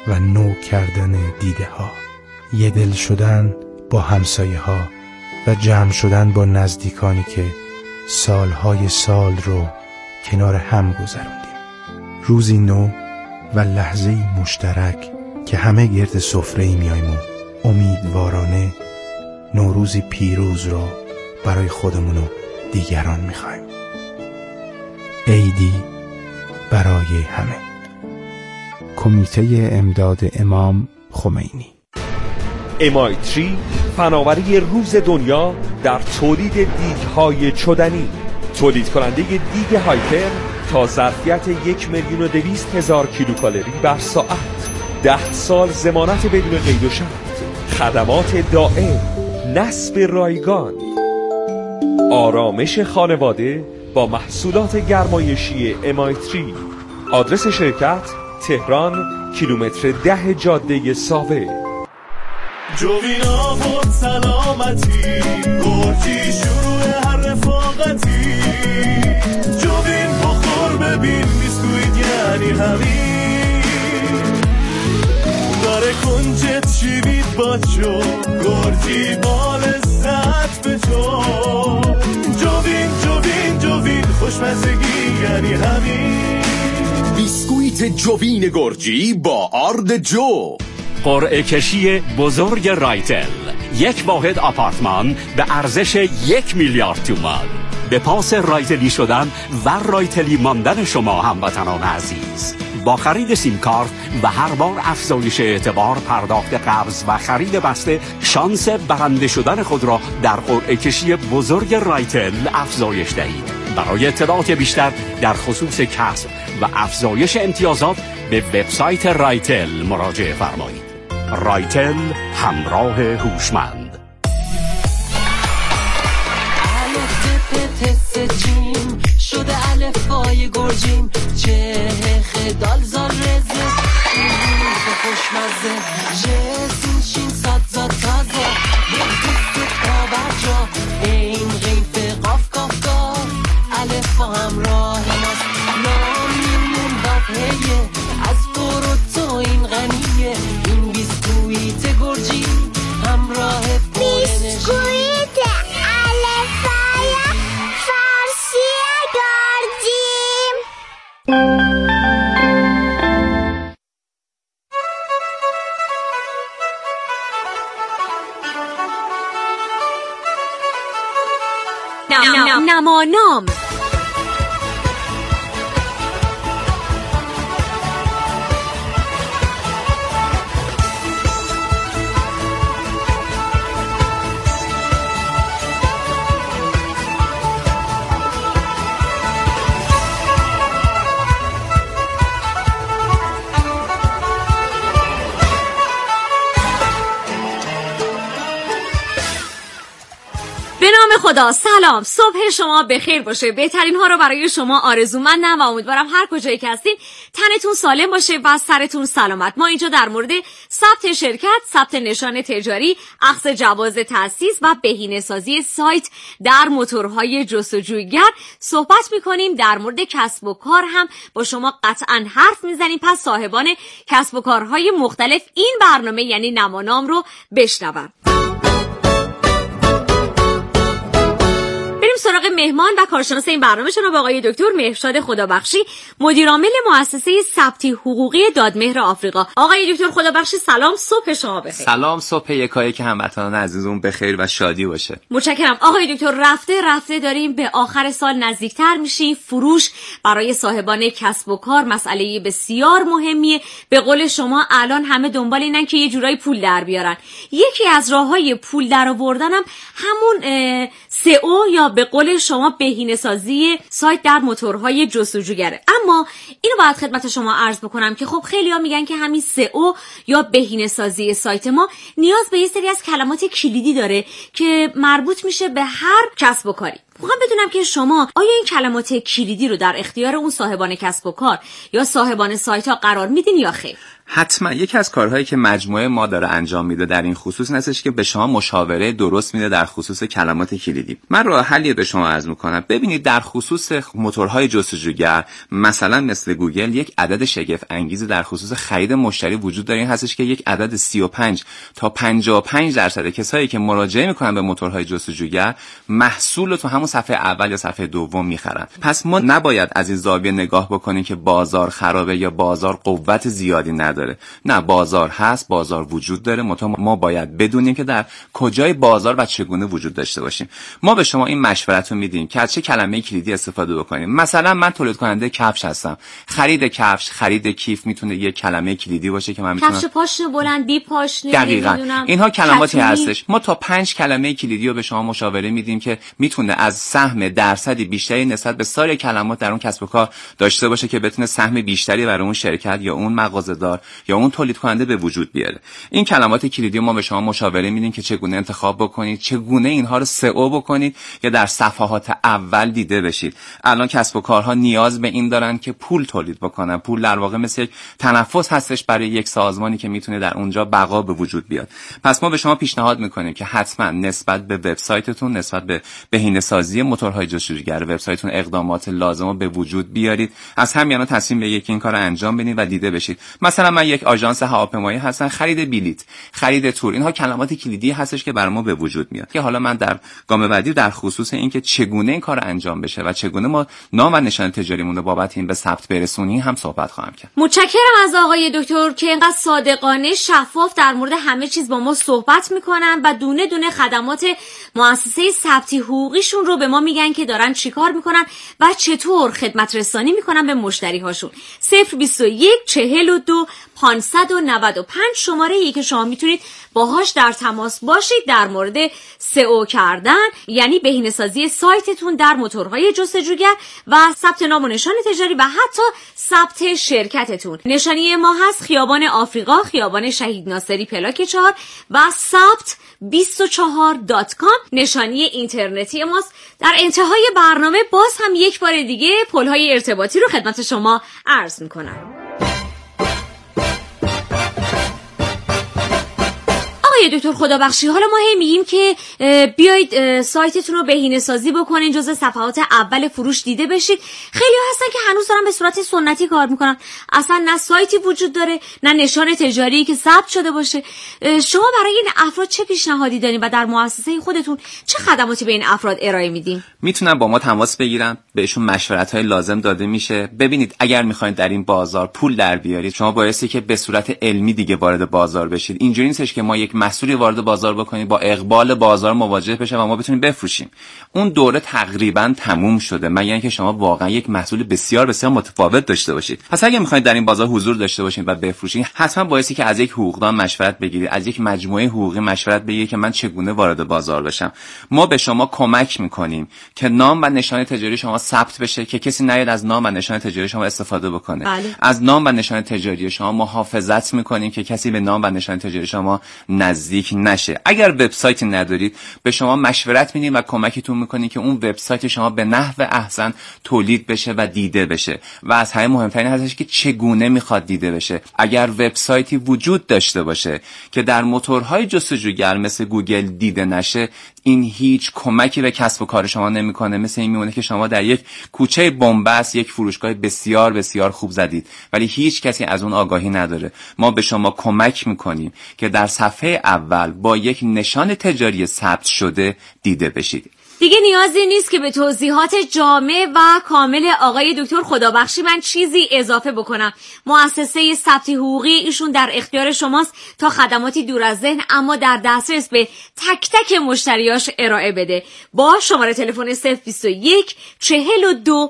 و نو کردن دیده ها، یه دل شدن با همسایه ها و جمع شدن با نزدیکانی که سالهای سال رو کنار هم گذروندیم. روزی نو و لحظه‌ای مشترک که همه گرد سفره‌ای میاییم و امیدوارانه نوروزی پیروز رو برای خودمون و دیگران میخوایم. عیدی برای همه. کمیته امداد امام خمینی. MI3 فناوری روز دنیا در تولید دیگ‌های چدنی، تولید کننده دیگ هایپر تا ظرفیت 1,200,000 کیلوکالری بر ساعت، 10 سال ضمانت بدون قید و شرط، خدمات دائم، نصب رایگان، آرامش خانواده با محصولات گرمایشی MI3. آدرس شرکت تهران، کیلومتر 10 جاده ساوه. جوینا بود سلامتی، گرجی شروع هر رفاقتی. جوین بخور ببین بیسکویت یعنی همین. داره کنجت شیوید باچو، گرجی با لذت به جو. جوین خوشمزگی یعنی همین. بیسکویت جوین گرجی با آرد جو. قرعه کشی بزرگ رایتل، یک واحد آپارتمان به ارزش 1,000,000,000 تومان. به پاس رایتلی شدن و رایتلی ماندن شما هموطنان عزیز. با خرید سیم کارت و هر بار افزایش اعتبار، پرداخت قبض و خرید بسته، شانس برنده شدن خود را در قرعه کشی بزرگ رایتل افزایش دهید. برای اطلاعات بیشتر در خصوص کسب و افزایش امتیازات به وبسایت رایتل مراجعه فرمایید. رایتل، همراه هوشمند. جیم شده الفای گرجیم، چه خدال زار رزه خوشمزه، جسین شین ساد زاد تازه، یک دست پابرجا این غیف قاف قاف قاف، الفا همراه ماست نامیمون واقعیه، از تو این غنیه، این بیسکویت گرجی همراه بیسکویت الفای فارسی گرجیم. نمانام. خدا سلام، صبح شما بخیر باشه. بهترین ها رو برای شما آرزومندم و امیدوارم هر کجایی که هستین تنتون سالم باشه و سرتون سلامت. ما اینجا در مورد ثبت شرکت، ثبت نشان تجاری، اخذ جواز تأسیس و بهینه‌سازی سایت در موتورهای جستجوگر صحبت میکنیم. در مورد کسب و کار هم با شما قطعا حرف میزنیم. پس صاحبان کسب و کارهای مختلف این برنامه یعنی نمانام رو بشنون. سراغ مهمان و کارشناس این برنامه جناب آقای دکتر مهرشاد خدابخشی، مدیر عامل مؤسسه ثبتی حقوقی دادمهر آفریقا. آقای دکتر خدابخشی سلام، صبح شما بخیر. سلام، صبح یکایک هموطنان عزیزمون بخیر و شادی باشه. متشکرم. آقای دکتر رفته داریم به آخر سال نزدیکتر میشیم. فروش برای صاحبان کسب و کار مسئله بسیار مهمیه. به قول شما الان همه دنبال اینن که یه جورایی پول در بیارن. یکی از راههای پول در آوردن هم همون SEO یا به قول شما بهینه‌سازی سایت در موتورهای جستجوگره. اما اینو باید خدمت شما عرض بکنم که خب خیلی‌ها میگن که همین SEO یا بهینه‌سازی سایت ما نیاز به یه سری از کلمات کلیدی داره که مربوط میشه به هر کسب و کاری. میخوام بدونم که شما آیا این کلمات کلیدی رو در اختیار اون صاحبان کسب و کار یا صاحبان سایت ها قرار میدین یا خیر؟ حتما یکی از کارهایی که مجموعه ما داره انجام میده در این خصوص این هستش که به شما مشاوره درست میده در خصوص کلمات کلیدی. من راه حلی به شما عرض میکنم. ببینید در خصوص موتورهای جستجوگر مثلا مثل گوگل یک عدد شگفت انگیزی در خصوص خرید مشتری وجود داره، این هستش که یک عدد 35 تا 55% کسایی که مراجعه میکنن به موتورهای جستجوگر محصول رو تو همون صفحه اول یا صفحه دوم میخرن. پس ما نباید از این زاویه نگاه بکنیم که بازار خرابه یا بازار قوت زیادی نداره. نه، بازار هست، بازار وجود داره، ما باید بدونیم که در کجای بازار و چگونه وجود داشته باشیم. ما به شما این مشورت رو میدیم که از چه کلمه کلیدی استفاده بکنیم. مثلا من تولید کننده کفش هستم. خرید کفش، خرید کیف میتونه یک کلمه کلیدی باشه که من میتونم کفش پاشنه بلندی پاشنه، دقیقاً اینها کلماتی هستش. ما تا 5 کلمه کلیدی رو به شما مشاوره میدیم که میتونه از سهم درصدی بیشتری نسبت به سایر کلمات در اون کسب و کار داشته باشه که بتونه سهم بیشتری برای اون شرکت یا اون مغازه‌دار یا اون تولید کننده به وجود بیاره. این کلمات کلیدی ما به شما مشاوره میدیم که چگونه انتخاب بکنید، چگونه اینها رو سئو بکنید یا در صفحات اول دیده بشید. الان کسب و کارها نیاز به این دارن که پول تولید بکنن. پول در واقع مثل یک تنفس هستش برای یک سازمانی که میتونه در اونجا بقا به وجود بیاد. پس ما به شما پیشنهاد میکنیم که حتما نسبت به وبسایتتون، نسبت به بهینه‌سازی موتورهای جستجوگر وبسایتتون اقدامات لازم رو به وجود بیارید. از همین الان تصمیم بگیرید که این کارو انجام بدید و دیده بشید. مثلا من یک آژانس هواپیمایی هستم، خرید بلیط، خرید تور، اینها کلمات کلیدی هستش که برای ما به وجود میاد که حالا من در گام بعدی در خصوص این که چگونه این کار انجام بشه و چگونه ما نام و نشان تجاریمون رو بابت این به ثبت برسونیم هم صحبت خواهم کرد. متشکرم از آقای دکتر که اینقدر صادقانه شفاف در مورد همه چیز با ما صحبت میکنن و دونه دونه خدمات مؤسسه ثبتی حقوقیشون رو به ما میگن که دارن چیکار میکنن و چطور خدمت رسانی میکنن به مشتری هاشون. 021 42 595 شماره‌ای که شما میتونید باهاش در تماس باشید در مورد سئو کردن، یعنی بهینه‌سازی سایتتون در موتورهای جستجوگر و ثبت نام و نشان تجاری و حتی ثبت شرکتتون. نشانی ما هست خیابان آفریقا، خیابان شهید ناصری پلاک 4 و ثبت 24.com نشانی اینترنتی ماست. در انتهای برنامه باز هم یک بار دیگه پل‌های ارتباطی رو خدمت شما عرض میکنم. آقای دکتر خدابخشی، حالا ما میگیم که بیایید سایتتون رو بهینه‌سازی بکنین، جزء صفحات اول فروش دیده بشید. خیلی هستن که هنوز دارن به صورت سنتی کار میکنن، اصلا نه سایتی وجود داره نه نشان تجاری که ثبت شده باشه. شما برای این افراد چه پیشنهادی دارین و در مؤسسه خودتون چه خدماتی به این افراد ارائه میدین؟ میتونن با ما تماس بگیرن، بهشون مشورت‌های لازم داده میشه. ببینید اگر میخواید در این بازار پول در بیارید، شما بایستی که به صورت علمی دیگه وارد بازار بشید. اینجوری نیستش که ما یک محصولی وارد بازار بکنیم با اقبال بازار مواجه بشه و ما بتونیم بفروشیم. اون دوره تقریبا تموم شده، مگر اینکه شما واقعا یک محصول بسیار بسیار متفاوت داشته باشید. پس اگه میخواید در این بازار حضور داشته باشید و بفروشید، حتما بایستی که از یک حقوقدان مشورت بگیرید، از یک مجموعه حقوقی مشورت بگیرید که من چگونه وارد بازار بشم. ما به شما کمک میکنیم که نام و نشان تجاری شما ثبت بشه، که کسی نیاد از نام و نشان تجاری شما استفاده بکنه. بله. از نام و نشان تجاری شما محافظت میکنیم که کسی به نام و نشان تجاری شما نزدیک نشه. اگر وبسایتی ندارید، به شما مشورت میدیم و کمکتون میکنیم که اون وبسایت شما به نحو احسن تولید بشه و دیده بشه. و از همه مهمترین هستش که چگونه میخواد دیده بشه. اگر وبسایتی وجود داشته باشه که در موتورهای جستجوگر مثل گوگل دیده نشه، این هیچ کمکی به کسب و کار شما نمیکنه. مثل این میمونه که شما در یک کوچه بنبست یک فروشگاه بسیار بسیار خوب زدید ولی هیچ کسی از اون آگاهی نداره. ما به شما کمک میکنیم که در صفحه اول با یک نشان تجاری ثبت شده دیده بشید. دیگه نیازی نیست که به توضیحات جامع و کامل آقای دکتر خدابخشی من چیزی اضافه بکنم. مؤسسه ثبتی حقوقی ایشون در اختیار شماست تا خدماتی دور از ذهن اما در دسترس به تک تک مشتریاش ارائه بده. با شماره تلفن 021 42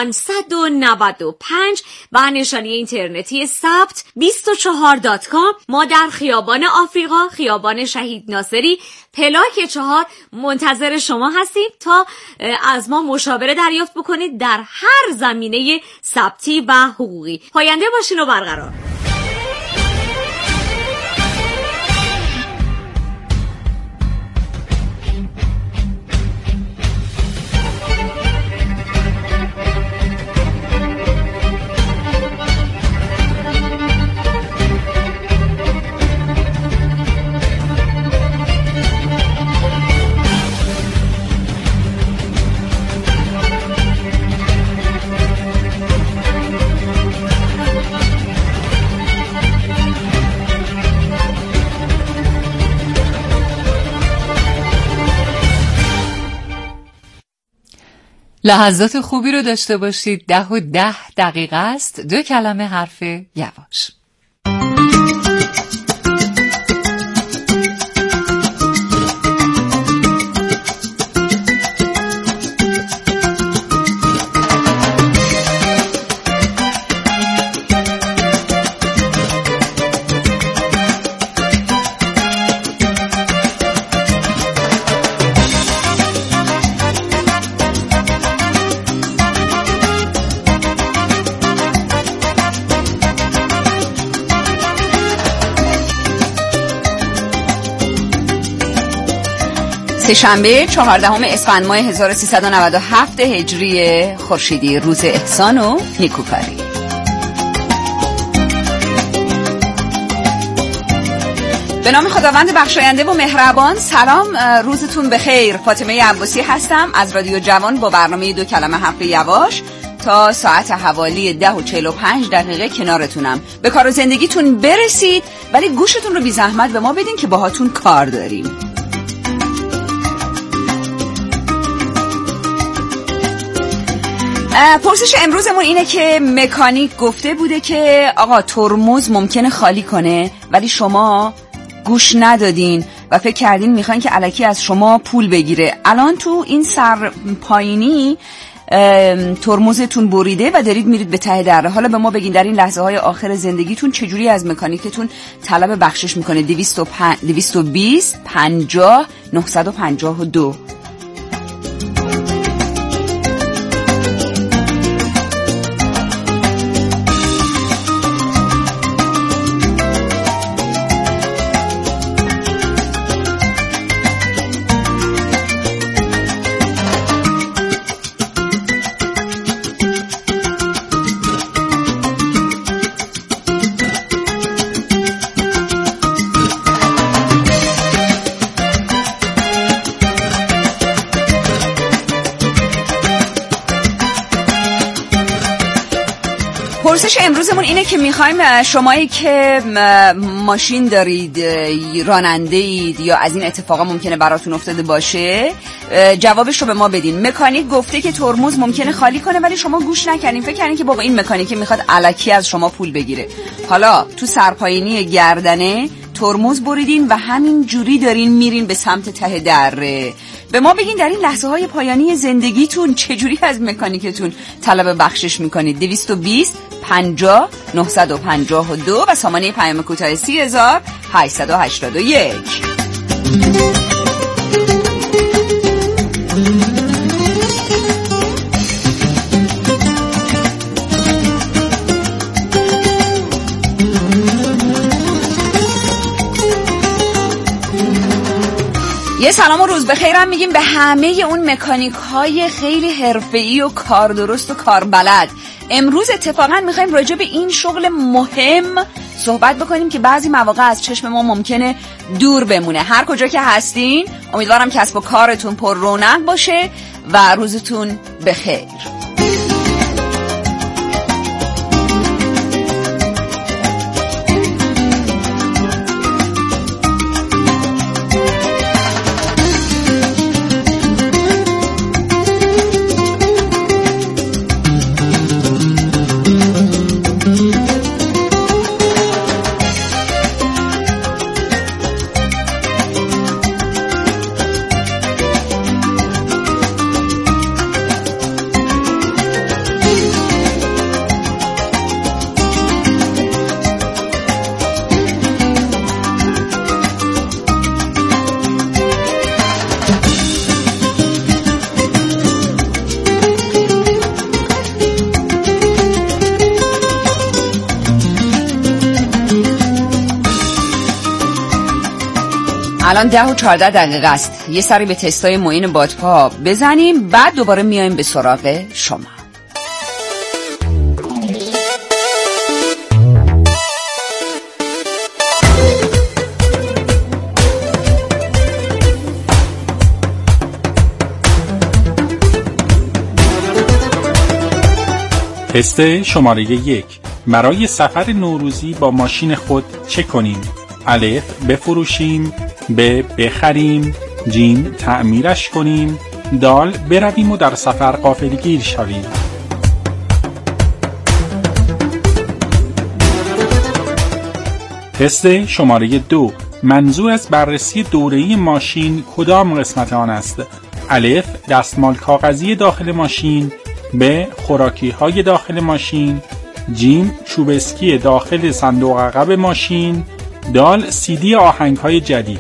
595 و نشانی اینترنتی ثبت 24.com ما در خیابان آفریقا، خیابان شهید ناصری پلاک 4 منتظر شما هستیم تا از ما مشاوره دریافت بکنید در هر زمینه ثبتی و حقوقی. پاینده باشین و برقرار. لحظات خوبی رو داشته باشید. 10:10 است. 2 کلمه حرف یواش. سه‌شنبه 14 اسفند ماه 1397 هجری خورشیدی، روز احسان و نیکوکاری. به نام خداوند بخشاینده و مهربان. سلام، روزتون بخیر. فاطمه عباسی هستم از رادیو جوان با برنامه 2 کلمه حرف یواش. تا ساعت حوالی 10:45 کنارتونم. به کار و زندگیتون برسید، ولی گوشتون رو بی زحمت به ما بدین که باهاتون کار داریم. پرسش امروزمون اینه که مکانیک گفته بوده که آقا ترمز ممکنه خالی کنه، ولی شما گوش ندادین و فکر کردین میخواین که الکی از شما پول بگیره. الان تو این سر پایینی ترمزتون بریده و دارید میرید به ته دره. حالا به ما بگین در این لحظه های آخر زندگیتون چجوری از مکانیکتون طلب بخشش میکنه. 220 50 952. پرسش امروزمون اینه که میخوایم شمایی که ماشین دارید، راننده اید یا از این اتفاقا ممکنه براتون افتاده باشه، جوابش رو به ما بدین. مکانیک گفته که ترمز ممکنه خالی کنه، ولی شما گوش نکنین، فکر کردین که بابا این مکانیک میخواد الکی از شما پول بگیره. حالا تو سرپایینی گردنه ترمز بریدین و همین جوری دارین میرین به سمت ته دره. به ما بگین در این لحظه های پایانی زندگیتون چجوری از مکانیکتون طلب بخشش میکنید. 220 50 952 و سامانه پیام کوتاه 30881. یه سلام و روز بخیرم میگیم به همه اون مکانیک های خیلی حرفه‌ای و کار درست و کار بلد. امروز اتفاقا میخوایم راجع به این شغل مهم صحبت بکنیم که بعضی مواقع از چشم ما ممکنه دور بمونه. هر کجا که هستین امیدوارم کسب و کارتون پر رونق باشه و روزتون بخیر. الان 10:14 است. یه سری به تستای معین بادپا بزنیم، بعد دوباره میایم به سراغ شما. تست شماره 1. برای سفر نوروزی با ماشین خود چه کنیم؟ الف بفروشیم، ب بخریم، جیم تعمیرش کنیم، دال برویم و در سفر غافلگیر شویم. تست شماره 2. منظور از بررسی دوره‌ای ماشین کدام قسمت آن است؟ الف دستمال کاغذی داخل ماشین، ب خوراکی‌های داخل ماشین، جیم چوب اسکی داخل صندوق عقب ماشین، دال CD آهنگ‌های جدید.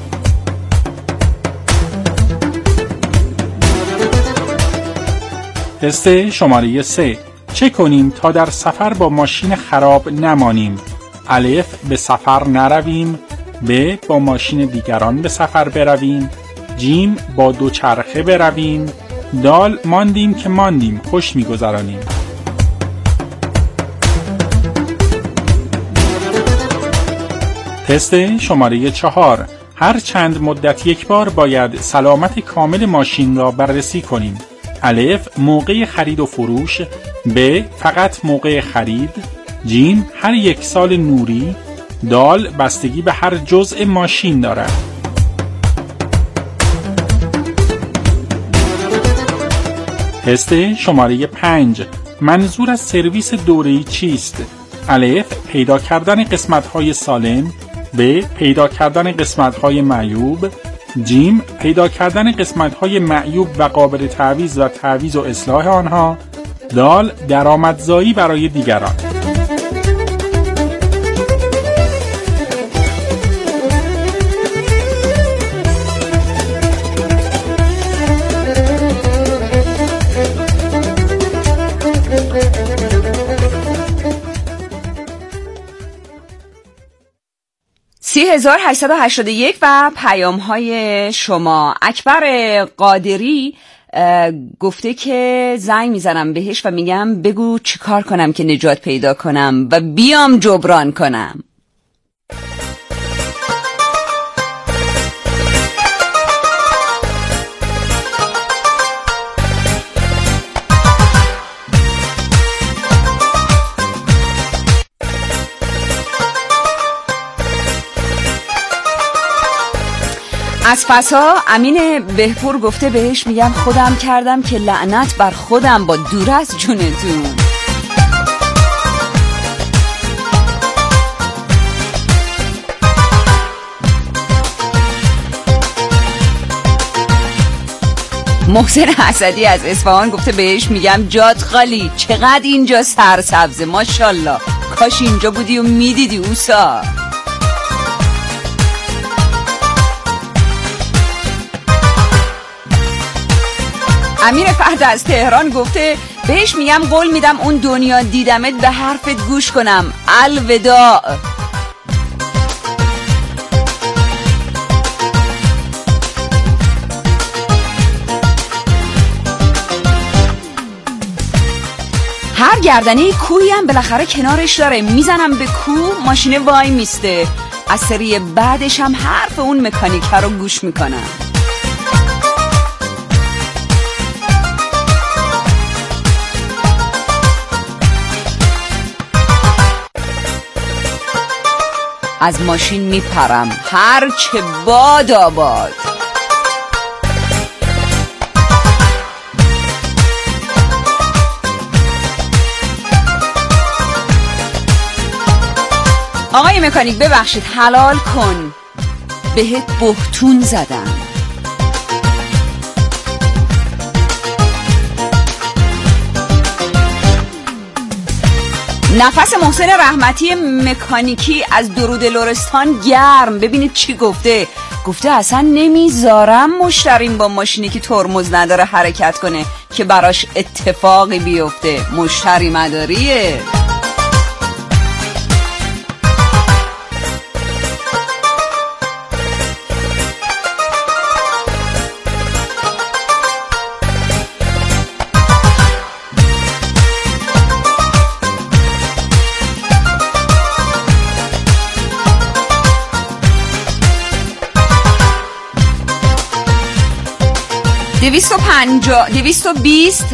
تست شماره 3. چه کنیم تا در سفر با ماشین خراب نمانیم؟ الف به سفر نرویم، ب با ماشین دیگران به سفر برویم، جیم با دوچرخه برویم، دال ماندیم که ماندیم خوش می‌گذرانیم. تست شماره 4. هر چند مدت یک بار باید سلامت کامل ماشین را بررسی کنیم. الف موقع خرید و فروش، ب فقط موقع خرید، جیم هر 1 سال نوری، دال بستگی به هر جزء ماشین دارد. تست شماره 5. منظور از سرویس دوره‌ای چیست؟ الف پیدا کردن قسمت‌های سالم، ب پیدا کردن قسمت‌های معیوب، جیم پیدا کردن قسمت‌های معیوب و قابل تعویض و تعویض و اصلاح آنها، دال درآمدزایی برای دیگران. $30,881 و پیام های شما. اکبر قادری گفته که زنگ میزنم بهش و میگم بگو چیکار کنم که نجات پیدا کنم و بیام جبران کنم. از پسا امین بهپور گفته بهش میگم خودم کردم که لعنت بر خودم با دور از جونتون. محسن اسدی از اصفهان گفته بهش میگم جات خالی، چقدر اینجا سرسبزه ماشاءالله، کاش اینجا بودی و میدیدی اوسا. امیر فرد از تهران گفته بهش میگم قول میدم اون دنیا دیدمت به حرفت گوش کنم، الوداع. هر گردنه کوهی هم بالاخره کنارش داره، میزنم به کوه ماشینه وای میسته. از سری بعدش هم حرف اون مکانیکه رو گوش میکنم. از ماشین میپرم هر چه باد آباد. آقای مکانیک ببخشید حلال کن، بهت بهتون زدم. نفس محسن رحمتی مکانیکی از درود لرستان گرم. ببینید چی گفته. گفته اصلا نمیذارم مشتریم با ماشینی که ترمز نداره حرکت کنه که براش اتفاقی بیفته. مشتری مداریه. دویست و بیست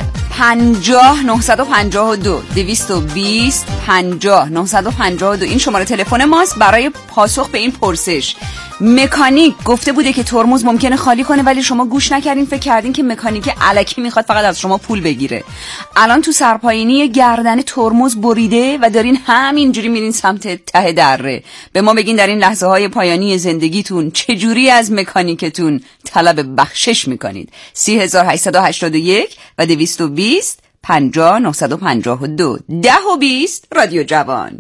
50 952 این شماره تلفن ماست برای پاسخ به این پرسش. مکانیک گفته بوده که ترمز ممکنه خالی کنه، ولی شما گوش نکردین، فکر کردین که مکانیک الکی میخواد فقط از شما پول بگیره. الان تو سرپاینی گردن ترمز بریده و دارین همینجوری میرین سمت ته دره. به ما بگین در این لحظه های پایانی زندگیتون چجوری از مکانیکتون طلب بخشش میکنید. 3881 و 220 50 952 10 و 20 رادیو جوان.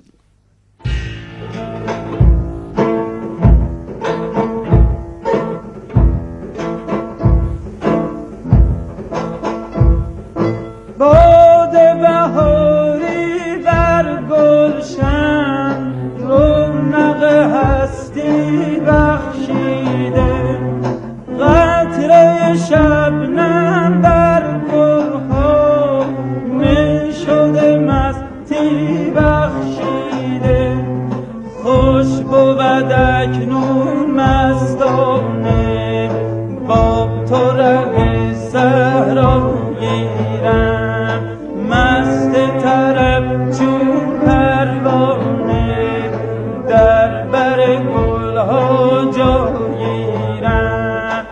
باد بهاری در گلشن رونق هستی بخشیده، قطره شبنم در گلها می شده مستی بخشیده. خوش بود اکنون مستانه با تو ره صحرا گیرم، مست طرب چون پروانه در بر گلها جا گیرم.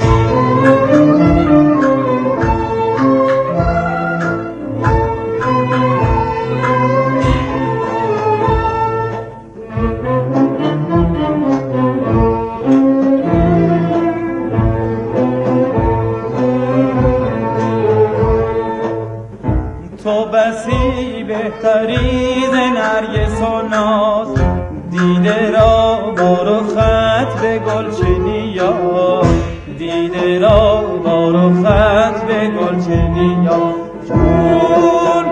تو بسی بهتری ز نرگس و ناز، دیده را بار و خط به گلچنیا، دیده را بار و خط به گلچنیا. چون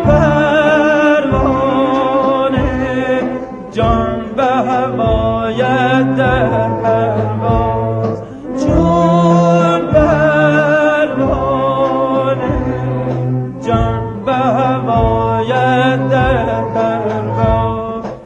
پروانه جان به هوایت در پرواز، چون پروانه جان به هوایت در پرواز.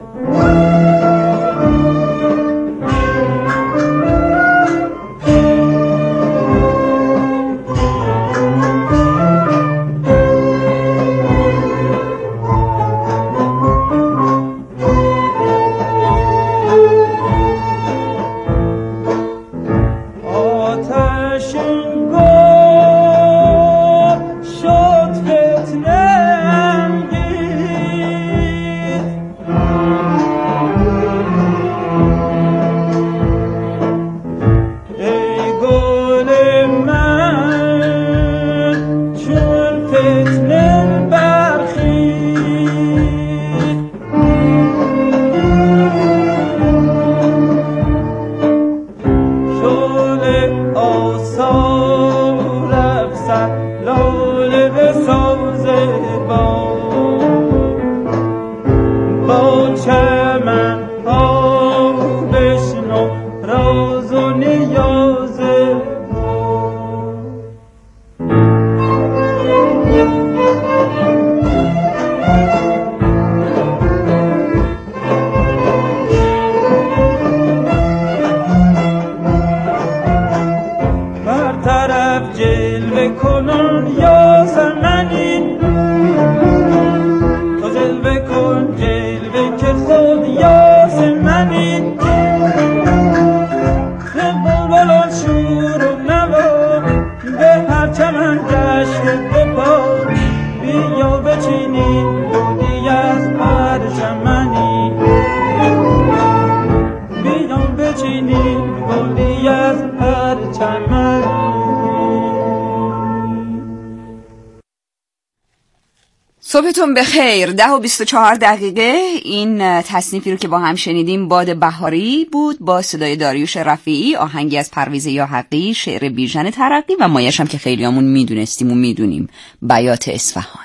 صبحتون بخیر. 10 و 24 دقیقه. این تصنیفی رو که با هم شنیدیم باد بهاری بود با صدای داریوش رفیعی، آهنگی از پرویز یاحقی، شعر بیژن ترقی و مایش هم که خیلیامون میدونستیم و میدونیم، بیات اصفهان.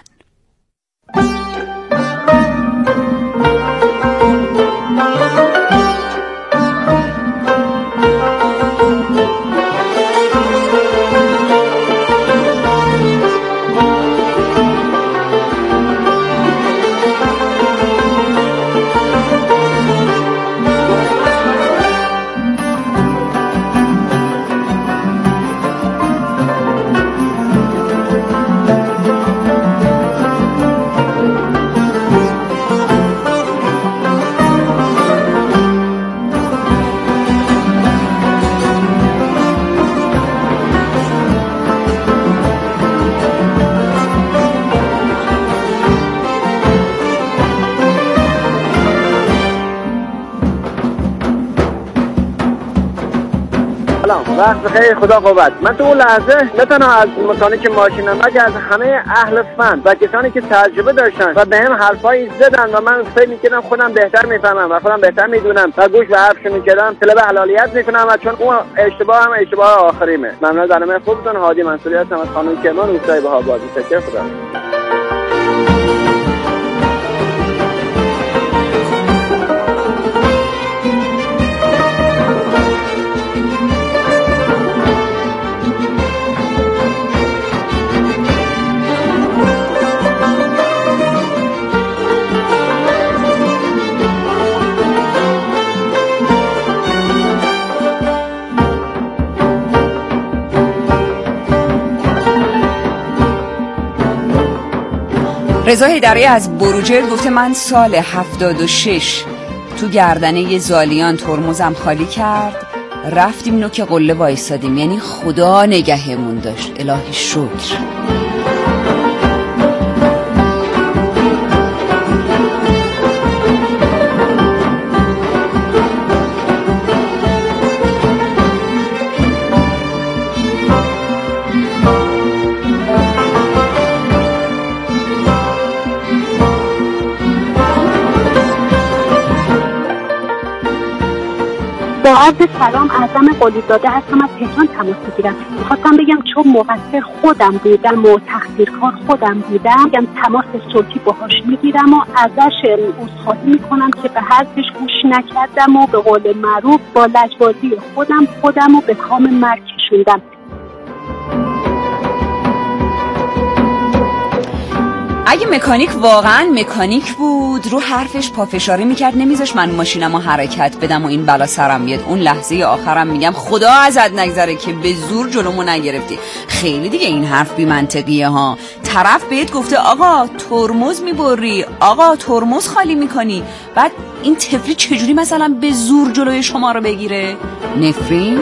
سلام، وقت بخیر، خدا قوت. من تو اون لحظه نه تنها از مکانیک ماشینم بلکه از همه اهل فن و کسانی که تجربه داشتن و بهم حرفایی زدن و من فکر می‌کردم خودم بهتر میفهمم و خودم بهتر میدونم و گوش به حرفشون می‌کردم طلب حلالیت میکنم و چون اون اشتباه هم اشتباه آخریمه. ممنون از برنامه خوبتون. هادی منصوری هستم از خانم کرمان روستای بهاباد. تشکر. خدا. رضا حیدری از بروجرد گفته من سال 76 تو گردنه زالیان ترمزم خالی کرد، رفتیم نوک قله وایسادیم، یعنی خدا نگهمون داشت. الهی شکر. با عرض سلام، اعظم قلیزاده هستم، از تهران تماس میگیرم. میخواستم بگم چون مقصر خودم بودم و تقصیرکار خودم بودم، میگم تماس صوتی باهاش میگیرم و ازش عذرخواهی میکنم که به حرفش گوش نکردم و به قول معروف با لجبازی خودم رو به کام مرگ کشوندم. اگه مکانیک واقعا مکانیک بود رو حرفش پافشاری میکرد، نمیذاش من ماشینمو حرکت بدم و این بلا سرم بیاد. اون لحظه آخرم میگم خدا ازت نگذره که به زور جلومو نگرفتی. خیلی دیگه این حرف بی منطقیه ها. طرف بهت گفته آقا ترمز میبری، آقا ترمز خالی میکنی، بعد این طفلی چجوری مثلا به زور جلوی شما رو بگیره؟ نفرین؟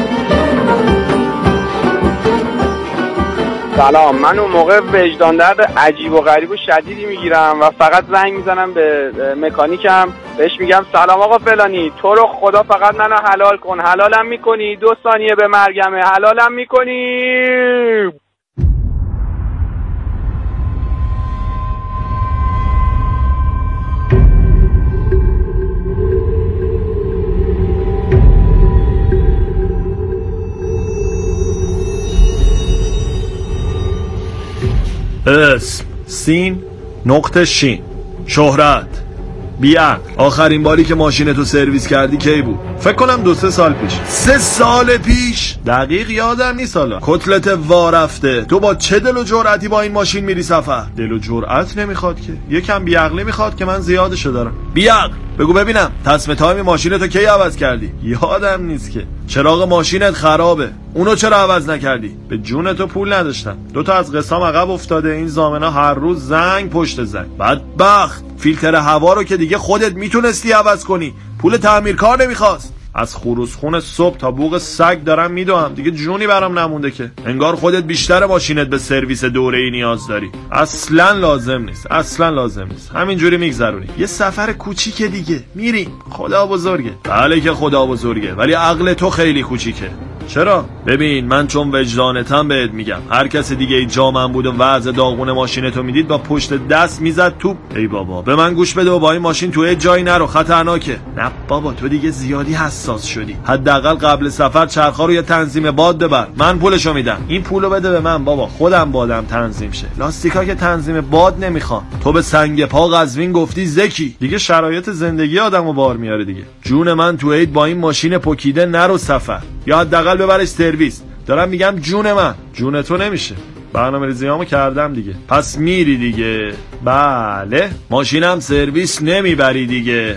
سلام، من اون موقع وجدان درد عجیب و غریب و شدیدی میگیرم و فقط زنگ میزنم به مکانیکم، بهش میگم سلام آقا فلانی، تو رو خدا فقط منو حلال کن، حلالم میکنی؟ 2 ثانیه به مرگمه، حلالم میکنی؟ اسم سین نقطه شین شهرت بیعقل. آخرین باری که ماشینتو سرویس کردی کی بود؟ فکر کنم 2-3 سال پیش. 3 سال پیش؟ دقیق یادم نیست. حالا کتلت وارفته، تو با چه دل و جرأتی با این ماشین میری سفر؟ دل و جرأت نمیخواد که، یکم بیعقلی میخواد که من زیادشو دارم. بیعقل بگو ببینم تصمیم تایم ماشینتو کی عوض کردی؟ یادم نیست که. چراغ ماشینت خرابه، اونو چرا عوض نکردی؟ به جونتو پول نداشتم. 2 تا از قسطام عقب افتاده، این زامنا هر روز زنگ پشت زنگ. بدبخت فیلتر هوا رو که دیگه خودت میتونستی عوض کنی، پول تعمیرکار نمیخواست. از خروسخون صبح تا بوق سگ دارم میدوام، دیگه جونی برام نمونده که. انگار خودت بیشتر ماشینت به سرویس دوره‌ای نیاز داری. اصلا لازم نیست، اصلا لازم نیست. همینجوری میگذرونی. یه سفر کوچیکه دیگه، میری. خدا بزرگه. بله که خدا بزرگه، ولی عقل تو خیلی کوچیکه. چرا؟ ببین من چون وجدانتم بهت میگم، هر کس دیگه ای جا من بود و وضع داغون ماشینتو میدید با پشت دست میزد تو. ای بابا به من گوش بده و با این ماشین توی جایی نرو، خطرناکه. نه بابا تو دیگه زیادی حساس شدی. حداقل قبل سفر چرخا رو یه تنظیم باد ببر، من پولشو میدم. این پولو بده به من بابا، خودم بادم تنظیم شه. لاستیکا که تنظیم باد نمیخوام. تو به سنگ پا قزوین گفتی زکی. دیگه شرایط زندگی آدمو بار میاره دیگه. جون من تو عید با این ماشین پوکیده نرو سفر، یا حداقل ببرش سرویس. دارم میگم جون من، جون تو نمیشه. برنامه‌ریزیامو کردم دیگه. پس میری دیگه. بله ماشینم سرویس نمیبری دیگه.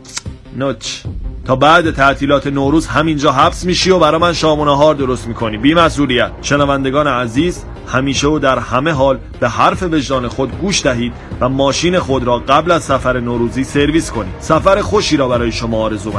نوچ تا بعد تعطیلات نوروز همینجا حبس میشی و برای من شام و نهار درست میکنی بی مسئولیت. شنوندگان عزیز، همیشه و در همه حال به حرف وجدان خود گوش دهید و ماشین خود را قبل از سفر نوروزی سرویس کنید. سفر خوشی را برای شما آرزو